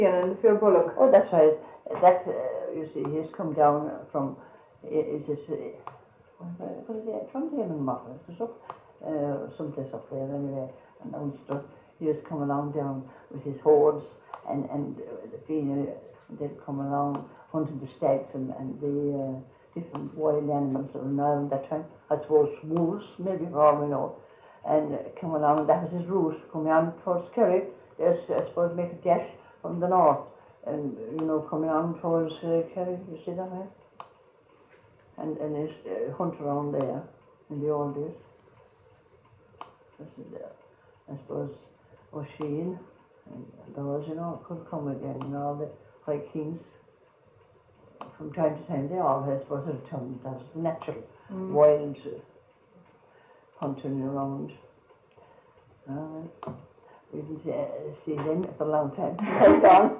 And Phil Bullock. Oh, that's right. That, you see, he's come down from, is this, what is it, from Tailmanmurray, someplace up there anyway, and Ulster. He was coming along down with his hordes, and the female, they'd come along hunting the stags and the different wild animals around that time. I suppose wolves, maybe, for all we know. And come along, that was his route, coming on towards Kerry. There's, I suppose, make a dash from the north, and coming on towards Kerry, you see that way? And his hunt around there in the old days. This is, I suppose, O'Sheen, and those, could come again, all the high kings. From time to time, they all, I suppose, returned. That was natural, wild hunting around. We didn't see them for a long time. They're gone.